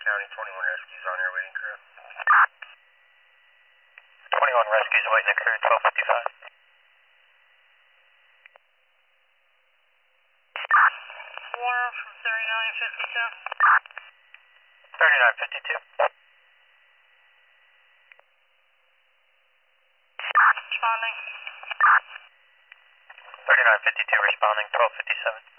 County, 21 rescues on your waiting crew. 21 rescues waiting to crew, 1255. 4 from 3952. 3952. Responding. 3952 responding, 1257.